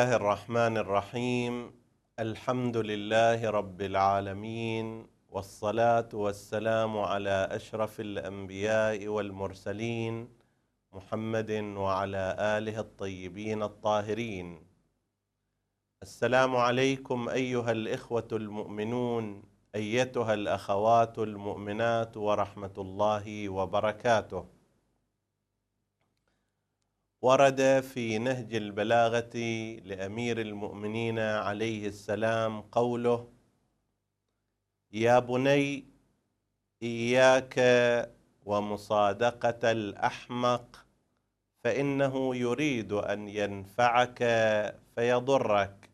الله الرحمن الرحيم. الحمد لله رب العالمين، والصلاة والسلام على أشرف الأنبياء والمرسلين محمد وعلى آله الطيبين الطاهرين. السلام عليكم أيها الإخوة المؤمنون، أيتها الأخوات المؤمنات، ورحمة الله وبركاته. ورد في نهج البلاغة لأمير المؤمنين عليه السلام قوله: يا بني إياك ومصادقة الأحمق، فإنه يريد أن ينفعك فيضرك،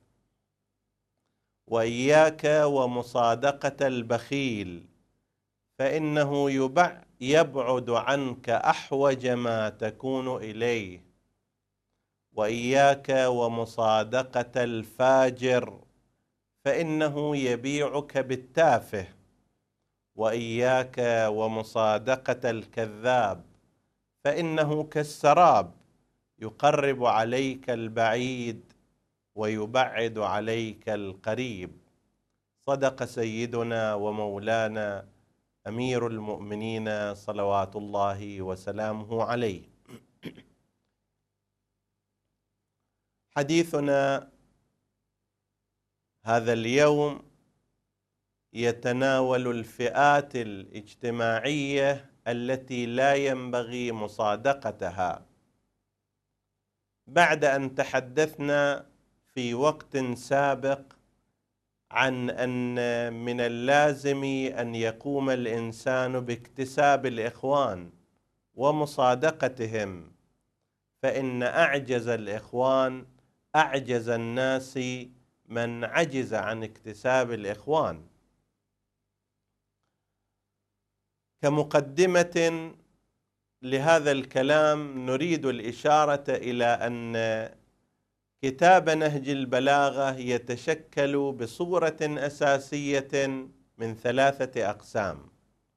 وإياك ومصادقة البخيل، فإنه يبعد عنك أحوج ما تكون إليه، وإياك ومصادقة الفاجر، فإنه يبيعك بالتافه، وإياك ومصادقة الكذاب، فإنه كالسراب يقرب عليك البعيد ويبعد عليك القريب. صدق سيدنا ومولانا أمير المؤمنين صلوات الله وسلامه عليه. حديثنا هذا اليوم يتناول الفئات الاجتماعية التي لا ينبغي مصادقتها، بعد أن تحدثنا في وقت سابق عن أن من اللازم أن يقوم الإنسان باكتساب الإخوان ومصادقتهم، فإن أعجز الإخوان أعجز الناس من عجز عن اكتساب الإخوان. كمقدمة لهذا الكلام نريد الإشارة إلى أن كتاب نهج البلاغة يتشكل بصورة أساسية من 3 أقسام.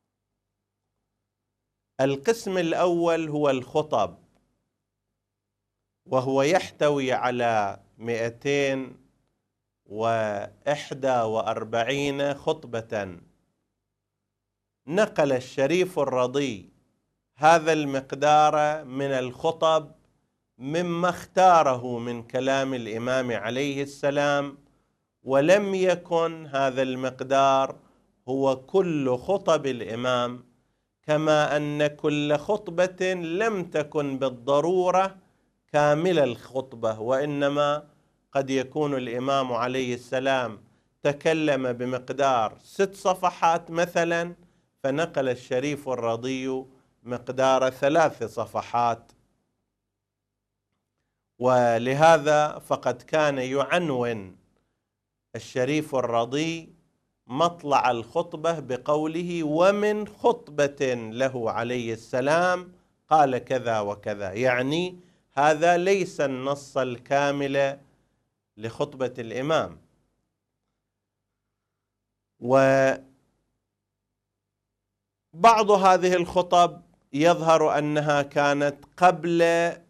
القسم الأول هو الخطب، وهو يحتوي على 241 خطبة. نقل الشريف الرضي هذا المقدار من الخطب مما اختاره من كلام الإمام عليه السلام، ولم يكن هذا المقدار هو كل خطب الإمام، كما أن كل خطبة لم تكن بالضرورة كامل الخطبة، وإنما قد يكون الإمام عليه السلام تكلم بمقدار 6 صفحات مثلا، فنقل الشريف الرضي مقدار 3 صفحات. ولهذا فقد كان يعنون الشريف الرضي مطلع الخطبة بقوله: ومن خطبة له عليه السلام قال كذا وكذا، يعني هذا ليس النص الكامل لخطبة الإمام. وبعض هذه الخطب يظهر أنها كانت قبل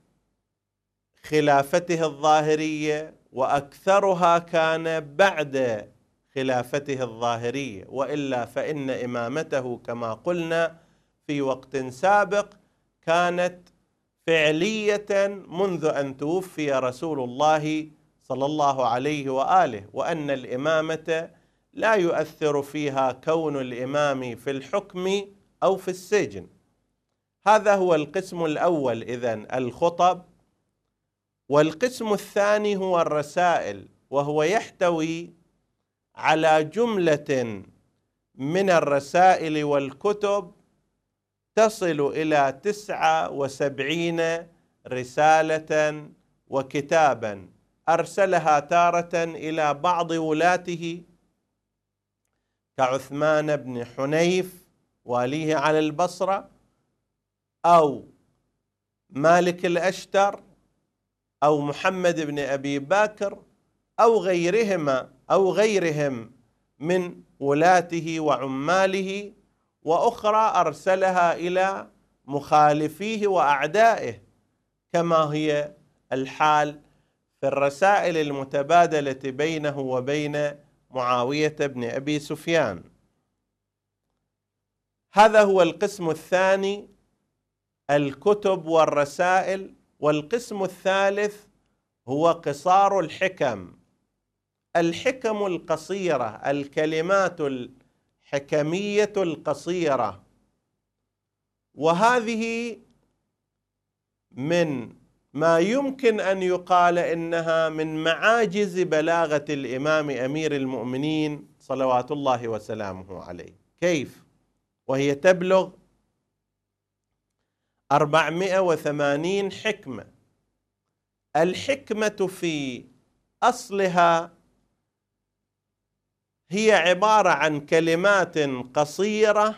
خلافته الظاهرية، وأكثرها كان بعد خلافته الظاهرية، وإلا فإن إمامته كما قلنا في وقت سابق كانت فعلية منذ أن توفي رسول الله صلى الله عليه وآله، وأن الإمامة لا يؤثر فيها كون الإمام في الحكم أو في السجن. هذا هو القسم الأول إذن، الخطب. والقسم الثاني هو الرسائل، وهو يحتوي على جملة من الرسائل والكتب تصل إلى 79 رسالة وكتابا أرسلها تارة إلى بعض ولاته كعثمان بن حنيف واليه على البصرة، أو مالك الأشتر، أو محمد بن أبي بكر، أو غيرهم من ولاته وعماله، وأخرى أرسلها إلى مخالفيه وأعدائه، كما هي الحال في الرسائل المتبادلة بينه وبين معاوية بن أبي سفيان. هذا هو القسم الثاني، الكتب والرسائل. والقسم الثالث هو قصار الحكم، الحكم القصيرة، الكلمات الحكمية القصيرة. وهذه من ما يمكن أن يقال إنها من معاجز بلاغة الإمام أمير المؤمنين صلوات الله وسلامه عليه. كيف؟ وهي تبلغ 480 حكمة. الحكمة في أصلها هي عبارة عن كلمات قصيرة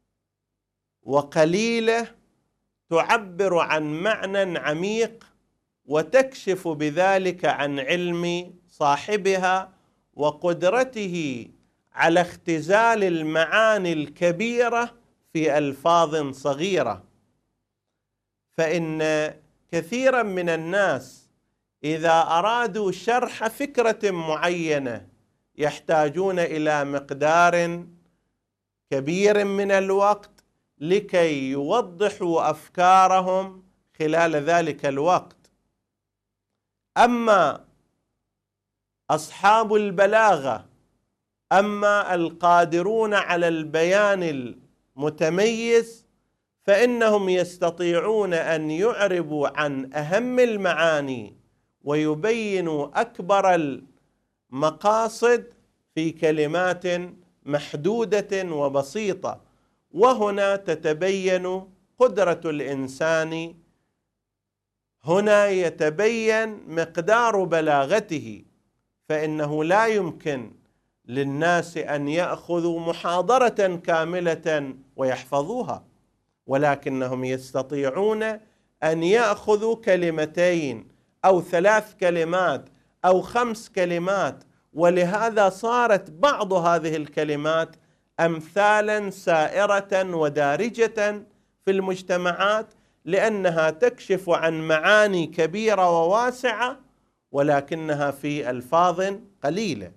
وقليلة تعبر عن معنى عميق، وتكشف بذلك عن علم صاحبها وقدرته على اختزال المعاني الكبيرة في ألفاظ صغيرة. فإن كثيرا من الناس إذا أرادوا شرح فكرة معينة يحتاجون إلى مقدار كبير من الوقت لكي يوضحوا أفكارهم خلال ذلك الوقت. أما أصحاب البلاغة، أما القادرون على البيان المتميز، فإنهم يستطيعون أن يعربوا عن أهم المعاني ويبينوا أكبر المقاصد في كلمات محدودة وبسيطة. وهنا تتبين قدرة الإنسان، هنا يتبين مقدار بلاغته. فإنه لا يمكن للناس أن يأخذوا محاضرة كاملة ويحفظوها، ولكنهم يستطيعون أن يأخذوا كلمتين أو 3 كلمات أو 5 كلمات، ولهذا صارت بعض هذه الكلمات أمثالا سائرة ودارجة في المجتمعات، لأنها تكشف عن معاني كبيرة وواسعة ولكنها في ألفاظ قليلة.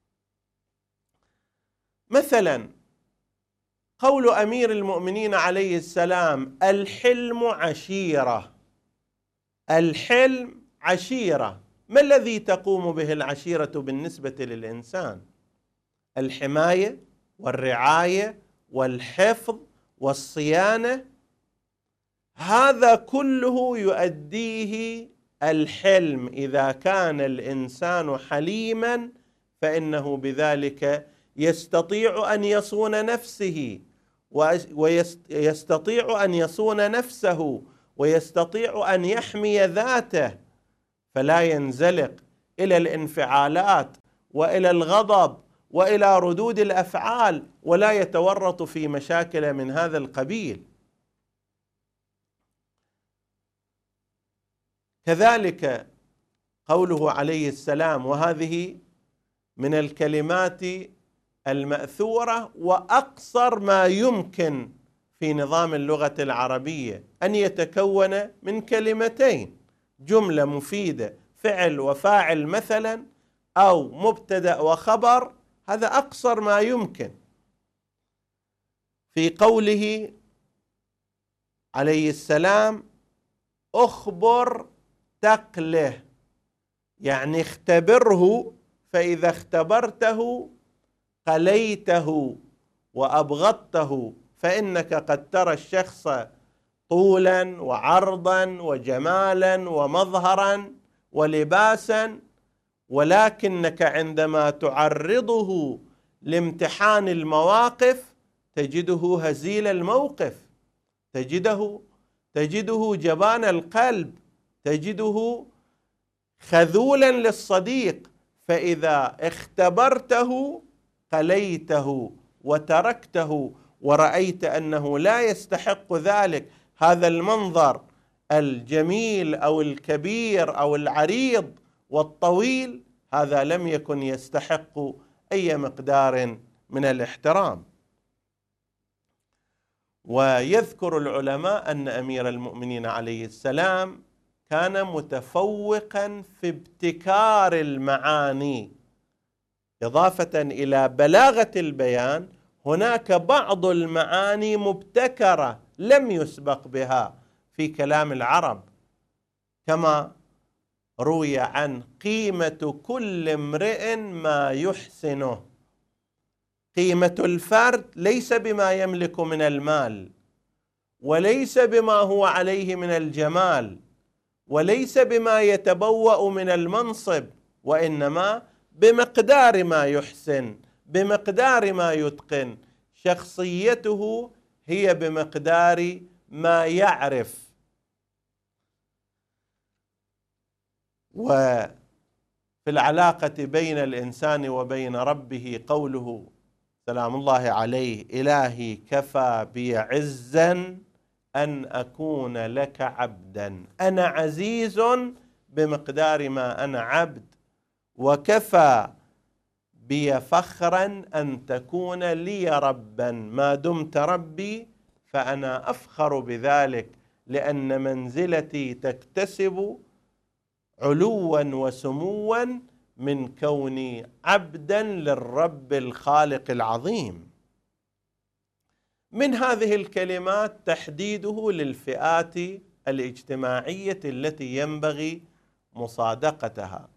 مثلا قول أمير المؤمنين عليه السلام: الحلم عشيرة. الحلم عشيرة، ما الذي تقوم به العشيرة بالنسبة للإنسان؟ الحماية والرعاية والحفظ والصيانة، هذا كله يؤديه الحلم. إذا كان الإنسان حليما فإنه بذلك يستطيع أن يصون نفسه، ويستطيع أن يصون نفسه، ويستطيع أن يحمي ذاته، فلا ينزلق إلى الانفعالات وإلى الغضب وإلى ردود الأفعال، ولا يتورط في مشاكل من هذا القبيل. كذلك قوله عليه السلام، وهذه من الكلمات المأثورة وأقصر ما يمكن في نظام اللغة العربية أن يتكون من كلمتين، جملة مفيدة، فعل وفاعل مثلا، أو مبتدأ وخبر، هذا أقصر ما يمكن. في قوله عليه السلام: أخبر تقله، يعني اختبره، فإذا اختبرته قليته وأبغضته، فإنك قد ترى الشخص طولا وعرضا وجمالا ومظهرا ولباسا، ولكنك عندما تعرضه لامتحان المواقف تجده هزيل الموقف، تجده جبان القلب، تجده خذولا للصديق. فإذا اختبرته قليته وتركته، ورأيت أنه لا يستحق ذلك، هذا المنظر الجميل أو الكبير أو العريض والطويل، هذا لم يكن يستحق أي مقدار من الاحترام. ويذكر العلماء أن أمير المؤمنين عليه السلام كان متفوقا في ابتكار المعاني. إضافة إلى بلاغة البيان، هناك بعض المعاني مبتكرة لم يسبق بها في كلام العرب، كما روي عن قيمة كل امرئ ما يحسنه. قيمة الفرد ليس بما يملك من المال، وليس بما هو عليه من الجمال، وليس بما يتبوأ من المنصب، وإنما بمقدار ما يحسن، بمقدار ما يتقن. شخصيته هي بمقدار ما يعرف. وفي العلاقة بين الإنسان وبين ربه قوله سلام الله عليه: إلهي كفى بي عزا أن أكون لك عبدا. أنا عزيز بمقدار ما أنا عبد، وكفى بي فخرا أن تكون لي ربا. ما دمت ربي فأنا أفخر بذلك، لأن منزلتي تكتسب علوا وسموا من كوني عبدا للرب الخالق العظيم. من هذه الكلمات تحديده للفئات الاجتماعية التي ينبغي مصادقتها: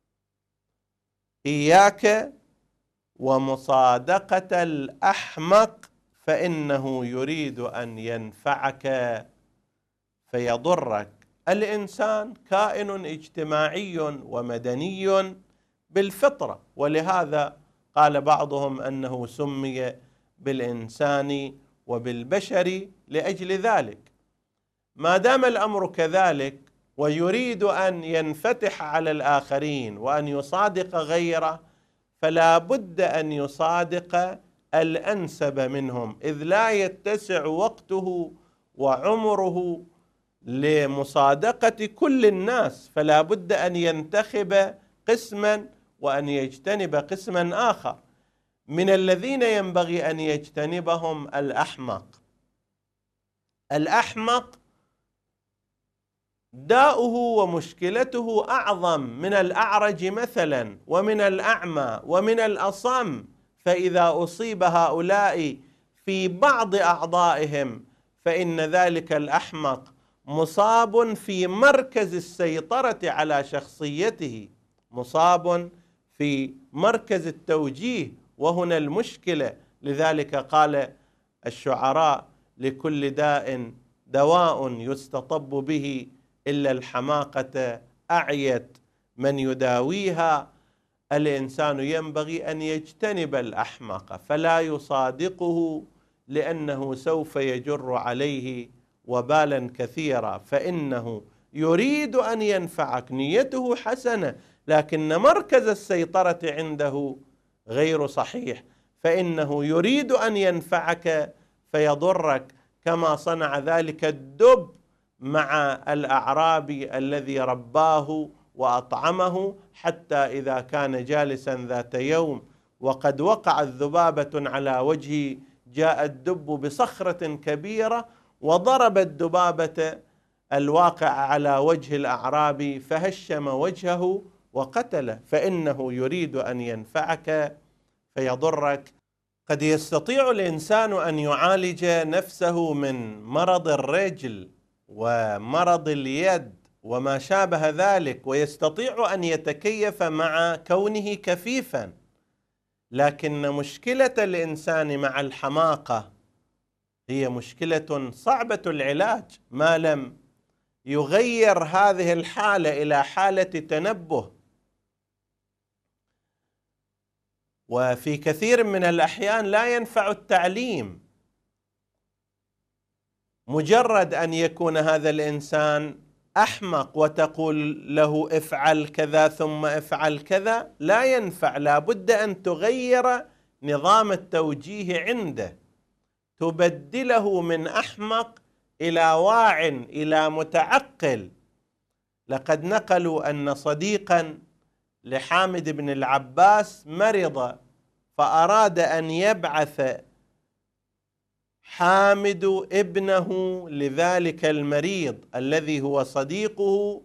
إياك ومصادقة الأحمق فإنه يريد أن ينفعك فيضرك. الإنسان كائن اجتماعي ومدني بالفطرة، ولهذا قال بعضهم أنه سمي بالإنسان وبالبشر لأجل ذلك. ما دام الأمر كذلك ويريد أن ينفتح على الآخرين وأن يصادق غيره، فلا بد أن يصادق الأنسب منهم، إذ لا يتسع وقته وعمره لمصادقة كل الناس، فلا بد أن ينتخب قسما وأن يجتنب قسما آخر. من الذين ينبغي أن يجتنبهم الأحمق. الأحمق داؤه ومشكلته أعظم من الأعرج مثلا، ومن الأعمى، ومن الأصم. فإذا أصيب هؤلاء في بعض أعضائهم فإن ذلك الأحمق مصاب في مركز السيطرة على شخصيته، مصاب في مركز التوجيه، وهنا المشكلة. لذلك قال الشعراء: لكل داء دواء يستطب به، إلا الحماقة أعيت من يداويها. الإنسان ينبغي أن يجتنب الأحمق فلا يصادقه، لأنه سوف يجر عليه وبالا كثيرا، فإنه يريد أن ينفعك، نيته حسنة، لكن مركز السيطرة عنده غير صحيح، فإنه يريد أن ينفعك فيضرك، كما صنع ذلك الدب مع الأعرابي الذي رباه وأطعمه، حتى إذا كان جالسا ذات يوم وقد وقعت ذبابة على وجهه، جاء الدب بصخرة كبيرة وضرب الذبابة الواقع على وجه الأعرابي فهشم وجهه وقتله، فإنه يريد أن ينفعك فيضرك. قد يستطيع الإنسان أن يعالج نفسه من مرض الرجل ومرض اليد وما شابه ذلك، ويستطيع أن يتكيف مع كونه كفيفا، لكن مشكلة الإنسان مع الحماقة هي مشكلة صعبة العلاج ما لم يغير هذه الحالة إلى حالة تنبه. وفي كثير من الأحيان لا ينفع التعليم، مجرد أن يكون هذا الإنسان أحمق وتقول له افعل كذا ثم افعل كذا لا ينفع. لا بد أن تغير نظام التوجيه عنده، تبدله من أحمق إلى واع، إلى متعقل. لقد نقلوا أن صديقا لحامد بن العباس مرض، فأراد أن يبعث حامد ابنه لذلك المريض الذي هو صديقه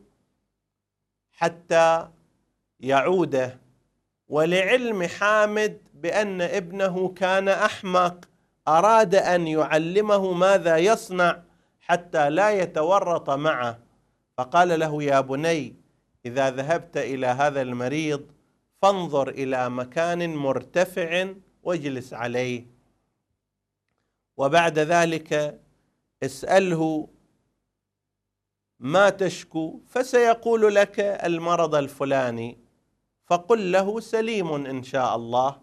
حتى يعوده، ولعلم حامد بأن ابنه كان أحمق أراد أن يعلمه ماذا يصنع حتى لا يتورط معه، فقال له: يا بني، إذا ذهبت إلى هذا المريض فانظر إلى مكان مرتفع واجلس عليه، وبعد ذلك اسأله ما تشكو فسيقول لك المرض الفلاني، فقل له سليم إن شاء الله.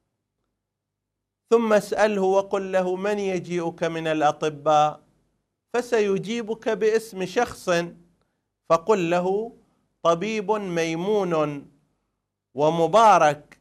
ثم اسأله وقل له من يجيئك من الأطباء، فسيجيبك باسم شخص، فقل له طبيب ميمون ومبارك.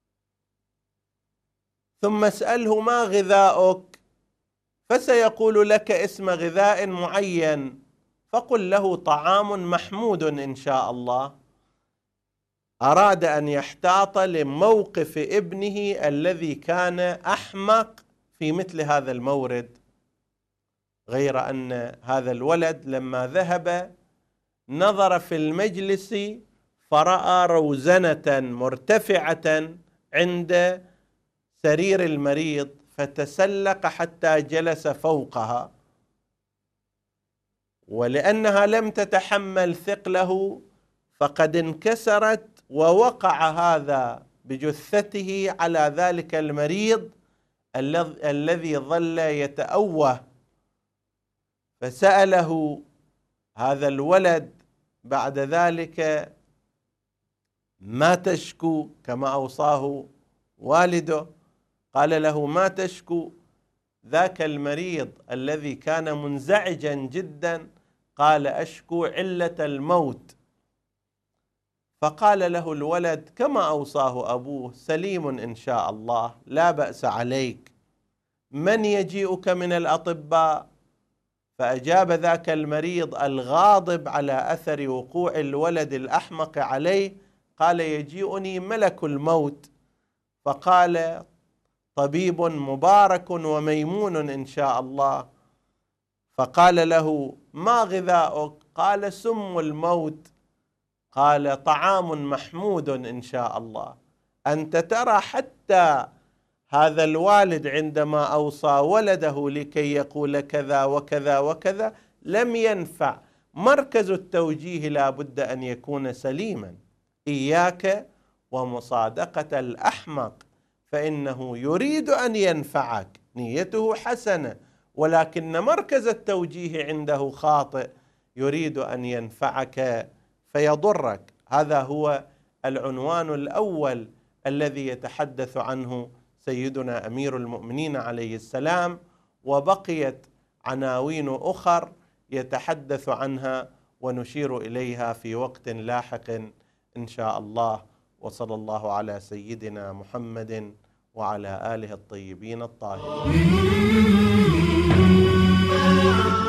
ثم اسأله ما غذاؤك، فسيقول لك اسم غذاء معين، فقل له طعام محمود إن شاء الله. أراد أن يحتاط لموقف ابنه الذي كان أحمق في مثل هذا المورد، غير أن هذا الولد لما ذهب نظر في المجلس فرأى روزنة مرتفعة عند سرير المريض، فتسلق حتى جلس فوقها، ولأنها لم تتحمل ثقله فقد انكسرت، ووقع هذا بجثته على ذلك المريض الذي ظل يتأوه. فسأله هذا الولد بعد ذلك: ما تشكو؟ كما أوصاه والده. قال له: ما تشكو؟ ذاك المريض الذي كان منزعجا جدا قال: أشكو علة الموت. فقال له الولد كما أوصاه أبوه: سليم إن شاء الله، لا بأس عليك، من يجيئك من الأطباء؟ فأجاب ذاك المريض الغاضب على أثر وقوع الولد الأحمق عليه، قال: يجيئني ملك الموت. فقال: طبيب مبارك وميمون إن شاء الله. فقال له: ما غذاؤك؟ قال: سم الموت. قال: طعام محمود إن شاء الله. أنت ترى حتى هذا الوالد عندما أوصى ولده لكي يقول كذا وكذا وكذا لم ينفع. مركز التوجيه لا بد أن يكون سليما. إياك ومصادقة الأحمق، فإنه يريد أن ينفعك، نيته حسنة، ولكن مركز التوجيه عنده خاطئ، يريد أن ينفعك فيضرك. هذا هو العنوان الأول الذي يتحدث عنه سيدنا أمير المؤمنين عليه السلام، وبقيت عناوين أخر يتحدث عنها ونشير إليها في وقت لاحق إن شاء الله. وصلى الله على سيدنا محمد وعلى آله الطيبين الطاهرين.